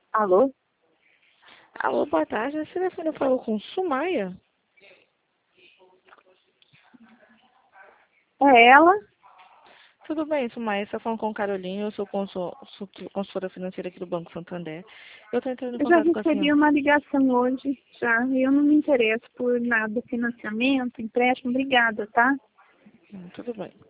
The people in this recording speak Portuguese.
Alô? Alô, boa tarde. Esse telefone falou com Sumaia? É ela? Tudo bem, Sumaia. Você está falando com Caroline. Eu sou consultora financeira aqui do Banco Santander. Eu estou entrando em Eu já contato com a recebi senhora. uma ligação hoje, já. E eu não me interesso por nada, financiamento, empréstimo. Obrigada, tá? Tudo bem.